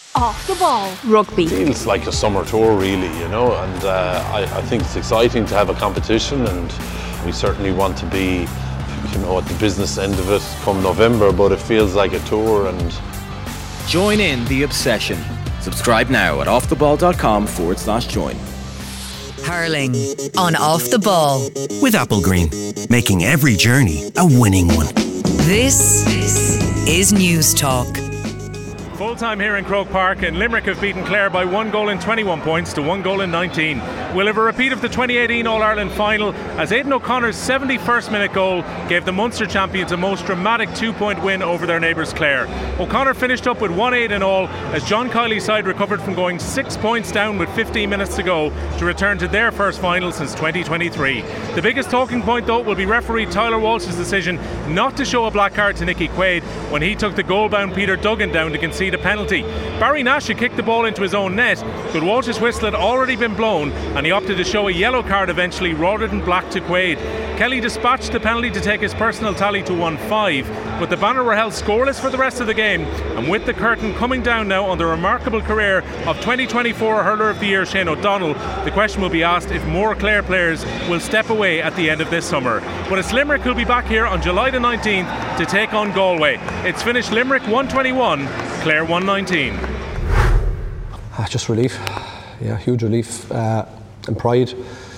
Off the Ball Rugby. It feels like a summer tour really, and I think it's exciting to have a competition, and we certainly want to be, at the business end of it come November, but it feels like a tour. And join in the obsession. Subscribe now at offtheball.com/join. Hurling on Off the Ball with Applegreen, making every journey a winning one. This is News Talk. Full time here in Croke Park, and Limerick have beaten Clare by 1 goal in 21 points to 1 goal in 19. We'll have a repeat of the 2018 All-Ireland final, as Aidan O'Connor's 71st minute goal gave the Munster champions a most dramatic 2-point win over their neighbours Clare. O'Connor finished up with 1-8 in all, as John Kiley's side recovered from going 6 points down with 15 minutes to go to return to their first final since 2023. The biggest talking point though will be referee Tyler Walsh's decision not to show a black card to Nicky Quaid when he took the goal-bound Peter Duggan down to concede a penalty. Barry Nash had kicked the ball into his own net, but Walsh's whistle had already been blown and he opted to show a yellow card eventually rather than black to Quaid. Kelly dispatched the penalty to take his personal tally to 1-5, but the Banner were held scoreless for the rest of the game, and with the curtain coming down now on the remarkable career of 2024 Hurler of the Year Shane O'Donnell, the question will be asked if more Clare players will step away at the end of this summer. But it's Limerick who'll be back here on July the 19th to take on Galway. It's finished Limerick 121, Clare 119. Just relief, huge relief and pride.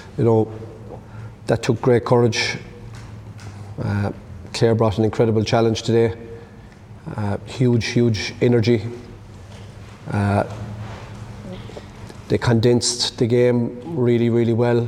That took great courage. Clare brought an incredible challenge today. Huge energy. They condensed the game really well.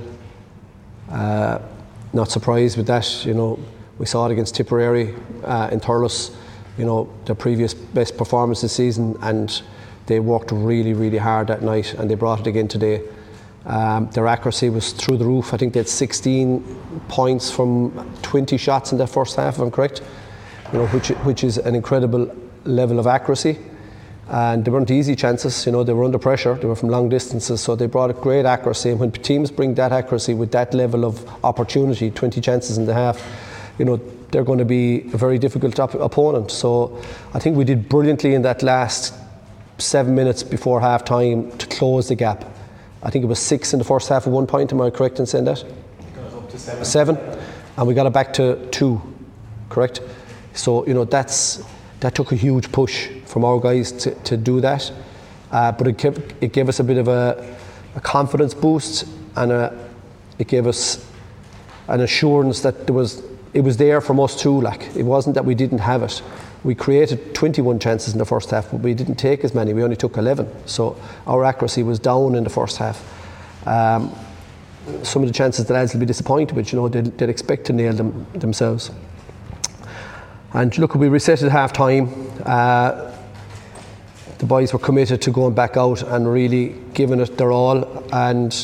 Not surprised with that. We saw it against Tipperary in Thurles. Their previous best performance this season, and they worked really hard that night, and they brought it again today. Their accuracy was through the roof. I think they had 16 points from 20 shots in their first half, if I'm correct, which is an incredible level of accuracy. And they weren't easy chances, they were under pressure, they were from long distances, so they brought a great accuracy. And when teams bring that accuracy with that level of opportunity, 20 chances in the half, they're going to be a very difficult opponent. So I think we did brilliantly in that last 7 minutes before half time to close the gap. I think it was 6 in the first half at 1 point, am I correct in saying that? It got up to 7. 7, and we got it back to 2, correct? So, that took a huge push from our guys to do that. But it gave us a bit of a confidence boost, and it gave us an assurance that it was there from us too. It wasn't that we didn't have it. We created 21 chances in the first half, but we didn't take as many. We only took 11. So our accuracy was down in the first half. Some of the chances the lads will be disappointed with, they'd expect to nail them themselves. And look, we reset at half time. The boys were committed to going back out and really giving it their all. And,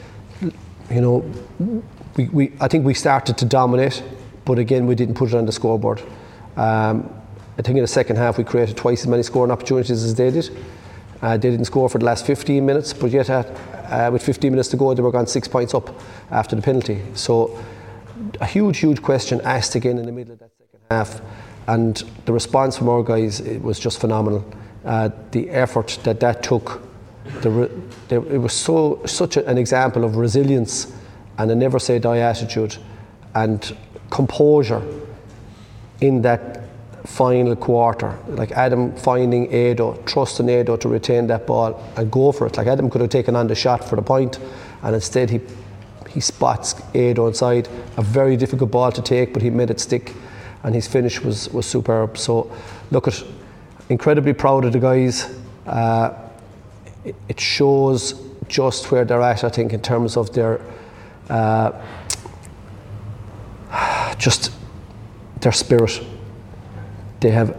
I think we started to dominate, but again, we didn't put it on the scoreboard. I think in the second half we created twice as many scoring opportunities as they did. They didn't score for the last 15 minutes, but yet with 15 minutes to go they were gone 6 points up after the penalty. So a huge question asked again in the middle of that second half, and the response from our guys, it was just phenomenal. The effort that took, it was such an example of resilience and a never say die attitude and composure in that final quarter. Like Adam finding Ado, trusting Ado to retain that ball and go for it. Like Adam could have taken on the shot for the point, and instead he spots Ado inside. A very difficult ball to take, but he made it stick, and his finish was superb. So incredibly proud of the guys. It shows just where they're at, I think, in terms of their just their spirit. They have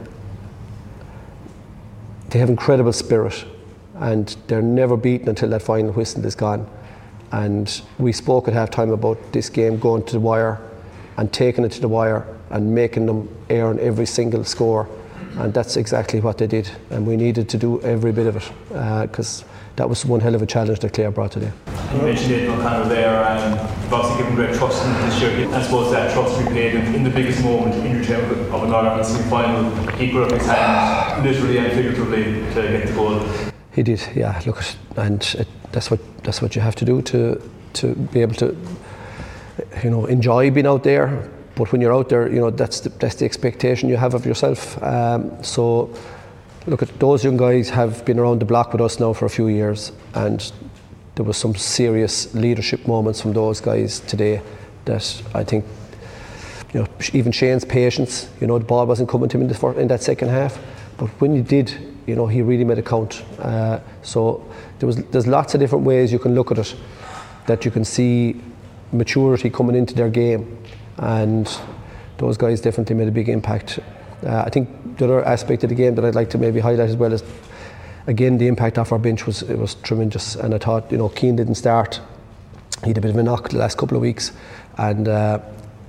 incredible spirit, and they're never beaten until that final whistle is gone. And we spoke at half time about this game going to the wire and taking it to the wire and making them earn every single score, and that's exactly what they did, and we needed to do every bit of it because that was one hell of a challenge that Clare brought today. You mentioned Aidan O'Connor there, and you've obviously given great trust in this year. I suppose that trust repaid in the biggest moment in your term of an All-Ireland semi-final. He put up his hand literally and figuratively to get the goal. He did, yeah. Look, that's what you have to do to be able to, enjoy being out there. But when you're out there, that's the expectation you have of yourself. So, look, at those young guys have been around the block with us now for a few years, and there was some serious leadership moments from those guys today that I think, even Shane's patience. The ball wasn't coming to him in that second half, but when he did, he really made it count. So there's lots of different ways you can look at it, that you can see maturity coming into their game, and those guys definitely made a big impact. I think the other aspect of the game that I'd like to maybe highlight as well is, again, the impact off our bench was tremendous. And I thought, Keane didn't start. He had a bit of a knock the last couple of weeks, and I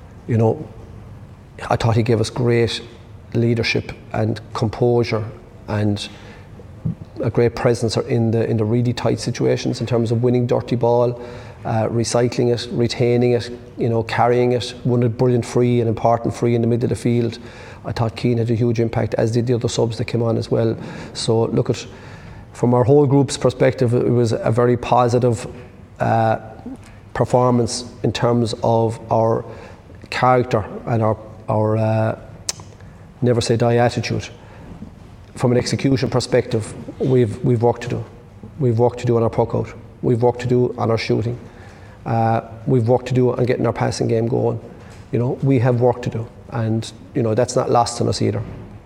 thought he gave us great leadership and composure and a great presence in the really tight situations in terms of winning dirty ball, recycling it, retaining it, carrying it, won a brilliant free, an important free in the middle of the field. I thought Keane had a huge impact, as did the other subs that came on as well. So look, from our whole group's perspective, it was a very positive performance in terms of our character and our never say die attitude. From an execution perspective, we've work to do. We've work to do on our puck out. We've work to do on our shooting. We've work to do on getting our passing game going. We have work to do, and that's not lost on us either.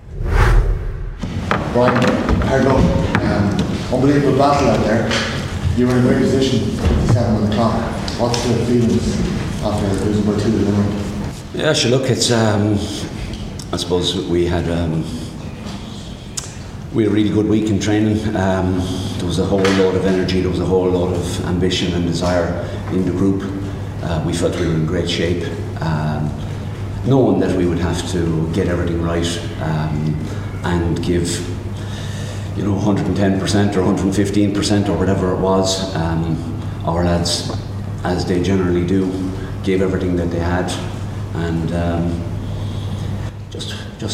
Brian, hard luck. Unbelievable battle out there. You were in a great position, 57 on the clock. What's the feelings after losing by 2 to Limerick? Yeah, sure. Look, it's I suppose we had a really good week in training. There was a whole lot of energy, there was a whole lot of ambition and desire in the group. We felt we were in great shape, knowing that we would have to get everything right and give 110% or 115% or whatever it was. Our lads, as they generally do, gave everything that they had, and just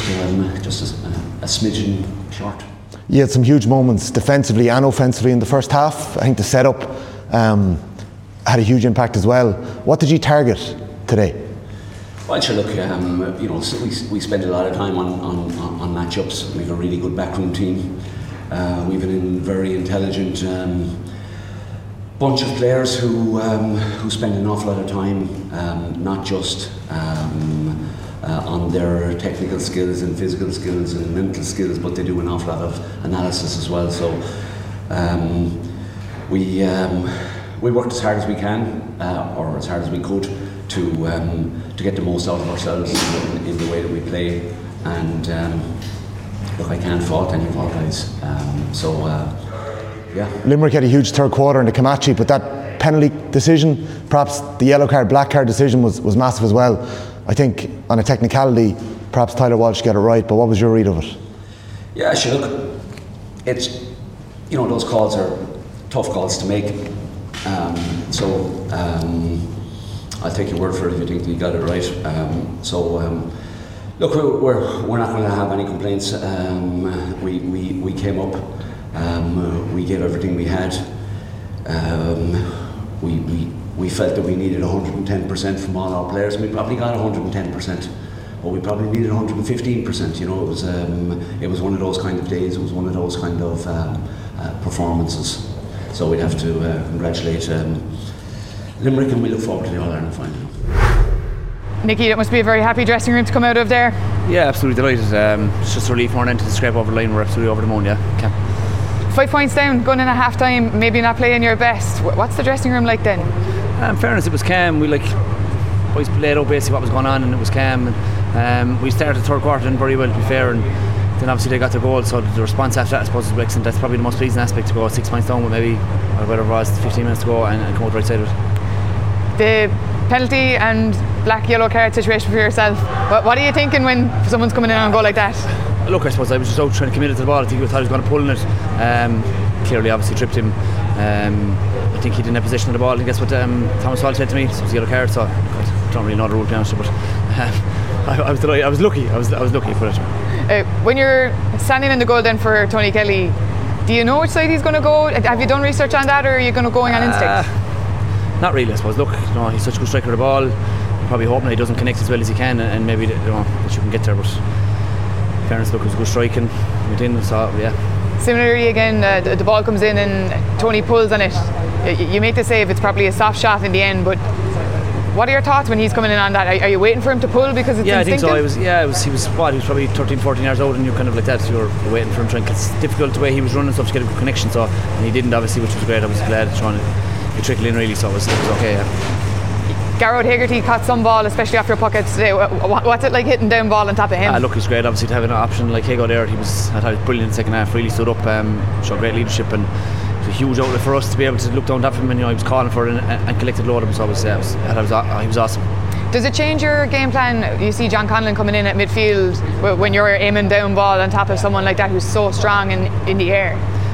a smidgen short. You had some huge moments defensively and offensively in the first half. I think the setup had a huge impact as well. What did you target today? Well, sure, look, we spend a lot of time on matchups. We have a really good backroom team. We've a very intelligent bunch of players who spend an awful lot of time, not just on their technical skills and physical skills and mental skills, but they do an awful lot of analysis as well. So we worked as hard as we can, or as hard as we could, to get the most out of ourselves in the way that we play. And look, I can't fault any of our guys. Yeah. Limerick had a huge third quarter in the Camachi, but that penalty decision, perhaps the yellow card, black card decision was massive as well. I think on a technicality, perhaps Tyler Walsh got it right, but what was your read of it? Yeah, sure, look, it's, those calls are tough calls to make. I'll take your word for it if you think you got it right. Look, we're not going to have any complaints. We came up, we gave everything we had. We felt that we needed 110% from all our players, and we probably got 110%, or we probably needed 115%. It was one of those kind of days. It was one of those kind of performances. So we'd have to congratulate Limerick, and we look forward to the All-Ireland final. Nicky, that must be a very happy dressing room to come out of there. Yeah, absolutely delighted. It's just a relief more than to scrape over the line. We're absolutely over the moon, yeah. Okay. 5 points down, going in at half time, maybe not playing your best. What's the dressing room like then? In fairness, it was calm. We boys played out basically what was going on, and it was calm. And we started the third quarter in very well, to be fair, and then obviously they got their goal, so the response after that, I suppose, was excellent. That's probably the most pleasing aspect, to go 6 points down with maybe whatever it was, 15 minutes to go, and come out right side of it. The penalty and black yellow card situation for yourself, what are you thinking when someone's coming in on a goal like that? Look, I suppose I was just out trying to commit it to the ball. I think he thought he was going to pull in it. Clearly, obviously tripped him. I think he didn't have possession of the ball. I think that's what Thomas Hall said to me. So it was a yellow card, so I don't really know the rule, to be honest, but I was delighted. I was lucky. I was lucky for it. When you're standing in the goal then for Tony Kelly, Do you know which side he's going to go? Have you done research on that, or are you going to go on instinct? Not really, I suppose. Look, he's such a good striker of the ball. Probably hoping that he doesn't connect as well as he can, and maybe that you can get there. But in fairness, look, it was good striking within. So yeah. Similarly, again, the ball comes in and Tony pulls on it. You make the save. It's probably a soft shot in the end, but what are your thoughts when he's coming in on that? Are you waiting for him to pull because it's instinctive? I think so. He was probably 13, 14 years old, and you're kind of like that. So you're waiting for him to. It's difficult the way he was running stuff to get a good connection. So, and he didn't, obviously, which was great. I was glad trying to trickle in really. So it was okay. Yeah. Garrod Hegarty caught some ball, especially after a puck out today. What's it like hitting down ball on top of him? Look, it's great, obviously, to have an option like Hago there. I thought he was brilliant in the second half. Really stood up, showed great leadership, and it was a huge outlet for us to be able to look down top of him. And he was calling for it and collected load of him. So he was awesome. Does it change your game plan? You see John Conlon coming in at midfield when you're aiming down ball on top of someone like that who's so strong in the air?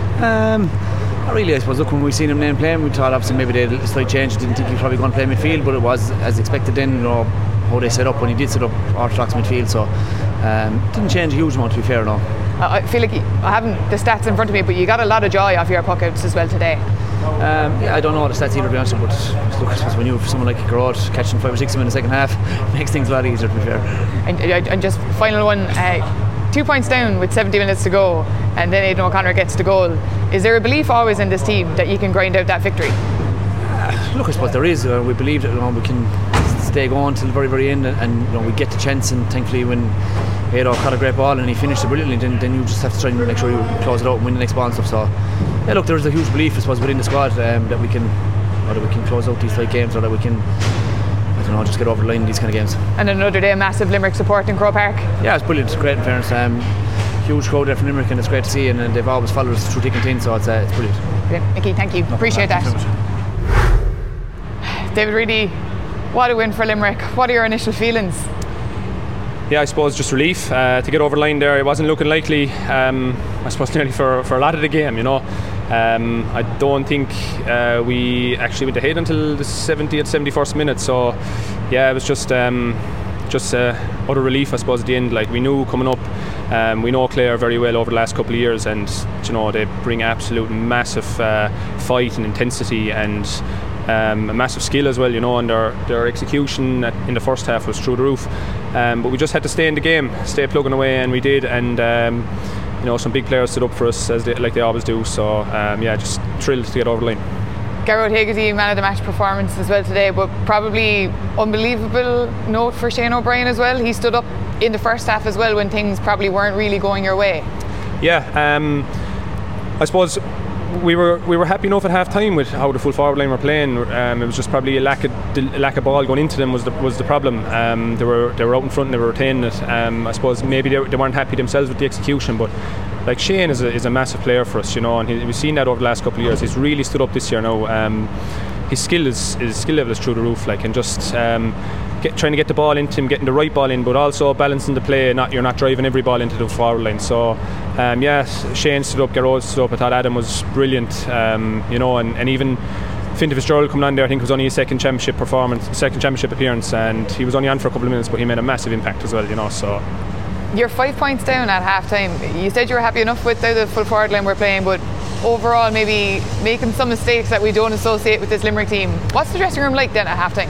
Not really, I suppose. Look, when we seen him then playing, we thought obviously maybe they had a slight change. Didn't think he was probably going to play midfield, but it was as expected then, how they set up when he did set up orthodox midfield. So didn't change a huge amount, to be fair, no. I feel like I haven't the stats in front of me, but you got a lot of joy off your puck outs as well today. I don't know the stats either, to be honest, but look, I suppose when you have someone like Garrod catching 5 or 6 of them in the second half, it makes things a lot easier, to be fair. And just final one, 2 points down with 70 minutes to go, and then Aidan O'Connor gets the goal. Is there a belief always in this team that you can grind out that victory? Look, I suppose there is. We believe that we can stay going till the very, very end, and we get the chance. And thankfully, when Aidan caught a great ball and he finished it brilliantly, then you just have to try and make sure you close it out and win the next ball and stuff. So, yeah, look, there is a huge belief, I suppose, within the squad that we can close out these tight games, or that we can, just get over the line in these kind of games. And another day, massive Limerick support in Croke Park. Yeah, it's brilliant. It's great, in fairness. Huge crowd there from Limerick, and it's great to see, and they've always followed us through thick and thin, so it's brilliant. Yeah, Nicky, thank you. Appreciate that. David Reedy, what a win for Limerick. What are your initial feelings? Yeah, I suppose just relief to get over the line there. It wasn't looking likely, I suppose, nearly for a lot of the game, I don't think we actually went ahead until the 70th, 71st minute, so yeah, it was just utter relief, I suppose, at the end. Like, we knew coming up, we know Clare very well over the last couple of years, and they bring absolute massive fight and intensity and a massive skill as well, and their execution in the first half was through the roof. But we just had to stay in the game, stay plugging away, and we did. And some big players stood up for us like they always do. So just thrilled to get over the line. Garrod Hegarty, man of the match performance as well today, but probably unbelievable note for Shane O'Brien as well. He stood up in the first half as well when things probably weren't really going your way. Yeah, I suppose we were happy enough at half time with how the full forward line were playing. It was just probably a lack of ball going into them was the problem. They were out in front and they were retaining it. I suppose maybe they weren't happy themselves with the execution, but like, Shane is a massive player for us, and we've seen that over the last couple of years. He's really stood up this year now. His skill level is through the roof, and just trying to get the ball into him, getting the right ball in, but also balancing the play. You're not driving every ball into the forward line. So Shane stood up, Garrod stood up. I thought Adam was brilliant, and even Fintan Fitzgerald coming on there, I think it was only his second championship appearance, and he was only on for a couple of minutes, but he made a massive impact as well. So. You're 5 points down at half time. You said you were happy enough with how the full forward line were playing, but overall maybe making some mistakes that we don't associate with this Limerick team. What's the dressing room like then at half time?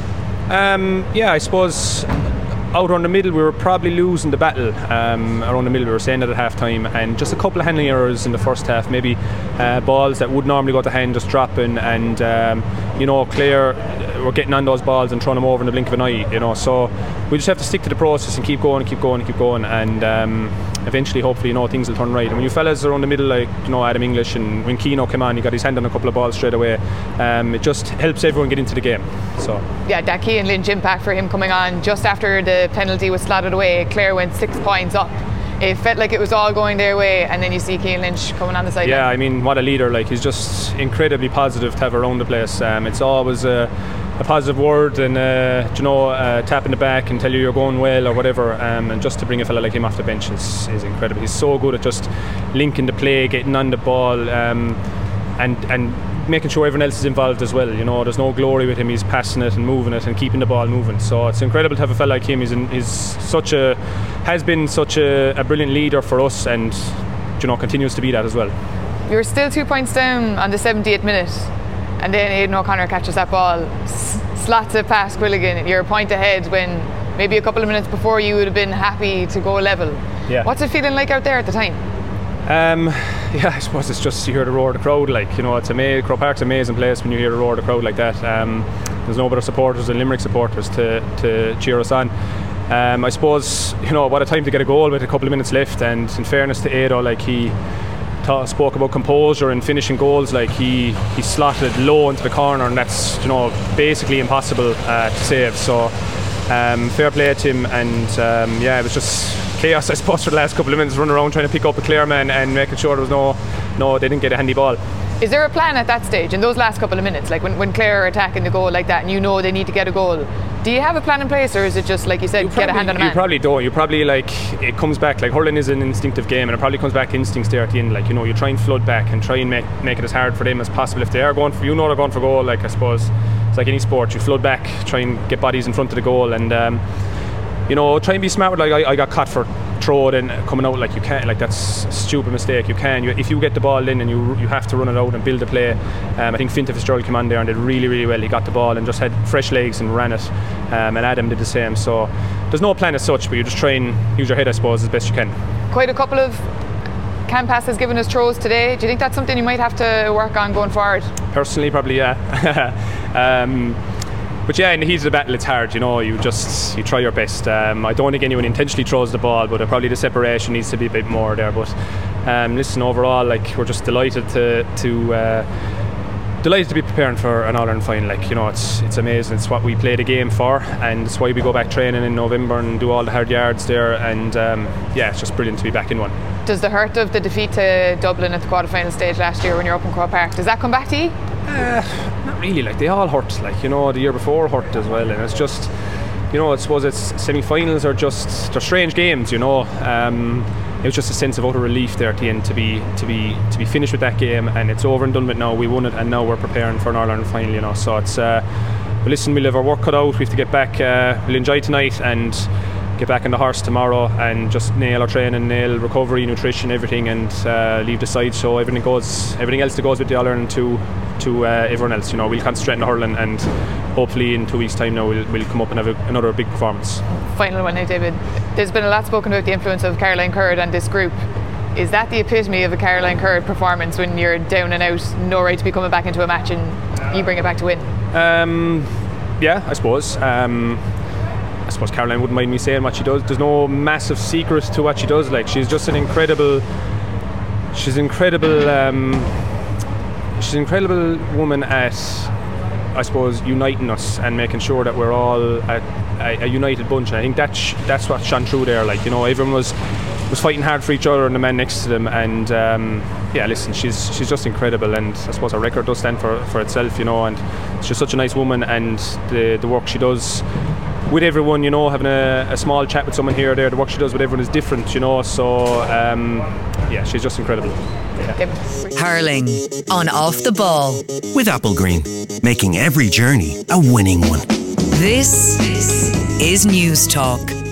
I suppose out on the middle we were probably losing the battle. Around the middle we were saying that at half time, and just a couple of handling errors in the first half, maybe balls that would normally go to hand just dropping, and Clare were getting on those balls and throwing them over in the blink of an eye, so we just have to stick to the process and keep going, and eventually hopefully things will turn right. And when you fellas are around the middle, like Adam English, and when Keano came on, he got his hand on a couple of balls straight away. It just helps everyone get into the game. So yeah, that Cian Lynch impact for him coming on just after the penalty was slotted away. Clare went 6 points up. It felt like it was all going their way, and then you see Cian Lynch coming on the sideline. Yeah, I mean, what a leader! Like, he's just incredibly positive to have around the place. It's always a positive word, and tap in the back and tell you're going well or whatever, and just to bring a fella like him off the bench is incredible. He's so good at just linking the play, getting on the ball, and making sure everyone else is involved as well. There's no glory with him. He's passing it and moving it and keeping the ball moving. So it's incredible to have a fella like him. Has been such a brilliant leader for us, and continues to be that as well. You're still 2 points down on the 78th minute, and then Aidan O'Connor catches that ball, slots it past Quilligan. You're a point ahead when maybe a couple of minutes before you would have been happy to go level. Yeah. What's it feeling like out there at the time? Yeah, I suppose it's just you hear the roar of the crowd. Like, you know, it's Croke Park's an amazing place when you hear the roar of the crowd like that. There's no better supporters than Limerick supporters to cheer us on. I suppose, you know, what a time to get a goal with a couple of minutes left. And in fairness to Ado, like, he spoke about composure and finishing goals. Like, he slotted low into the corner, and that's, you know, basically impossible to save. So fair play to him. And yeah, it was just chaos, I suppose, for the last couple of minutes, running around trying to pick up a clear man and making sure there was no they didn't get a handy ball. Is there a plan at that stage, in those last couple of minutes, like when Clare are attacking the goal like that and you know they need to get a goal? Do you have a plan in place, or is it just, like you said, get a hand on a man? You probably don't. You probably, like, it comes back, like, hurling is an instinctive game, and it probably comes back to instincts there at the end. Like, you know, you try and flood back and try and make it as hard for them as possible. If they are going for, you know, they're going for goal, like, I suppose it's like any sport, you flood back, try and get bodies in front of the goal, and you know, try and be smart with, like, I got caught for throw it and coming out, like, you can't, like, that's a stupid mistake. If you get the ball in and you have to run it out and build a play. I think Fintan Fitzgerald came on there and did really, really well. He got the ball and just had fresh legs and ran it, and Adam did the same. So there's no plan as such, but you just try and use your head, I suppose, as best you can. Quite a couple of Campas has given us throws today. Do you think that's something you might have to work on going forward? Personally, probably, yeah. But yeah, in the heat of the battle, it's hard, you know, you try your best. I don't think anyone intentionally throws the ball, but probably the separation needs to be a bit more there. But listen, overall, like, we're just delighted to be preparing for an All-Ireland final. Like, you know, it's amazing. It's what we play the game for, and it's why we go back training in November and do all the hard yards there. And yeah, it's just brilliant to be back in one. Does the hurt of the defeat to Dublin at the quarter-final stage last year when you're up in Croke Park, does that come back to you? Not really. Like, they all hurt. Like, you know, the year before hurt as well, and it's just, you know, I suppose it's semi-finals are just, they're strange games, you know. It was just a sense of utter relief there at the end to be finished with that game, and it's over and done with now. We won it, and now we're preparing for an All-Ireland final, you know. So it's but listen, we'll have our work cut out. We have to get back. We'll enjoy tonight and get back on the horse tomorrow and just nail our training, nail recovery, nutrition, everything, and leave the side so everything else that goes with the All-Ireland to everyone else. You know, we'll concentrate on the hurling, and hopefully in 2 weeks' time now we'll come up and have another big performance. Final one now, David. There's been a lot spoken about the influence of Caroline Curd and this group. Is that the epitome of a Caroline Curd performance, when you're down and out, no right to be coming back into a match and you bring it back to win? Yeah, I suppose. I suppose Caroline wouldn't mind me saying what she does. There's no massive secret to what she does. Like, she's just an incredible woman at, I suppose, uniting us and making sure that we're all a united bunch. And I think that's what shone through there. Like, you know, everyone was fighting hard for each other and the man next to them. And yeah, listen, she's just incredible. And I suppose her record does stand for itself, you know. And she's such a nice woman, and the work she does with everyone, you know, having a small chat with someone here or there, the work she does with everyone is different, you know. So yeah, she's just incredible. Yeah. Hurling on Off the Ball with Applegreen, making every journey a winning one. This is News Talk.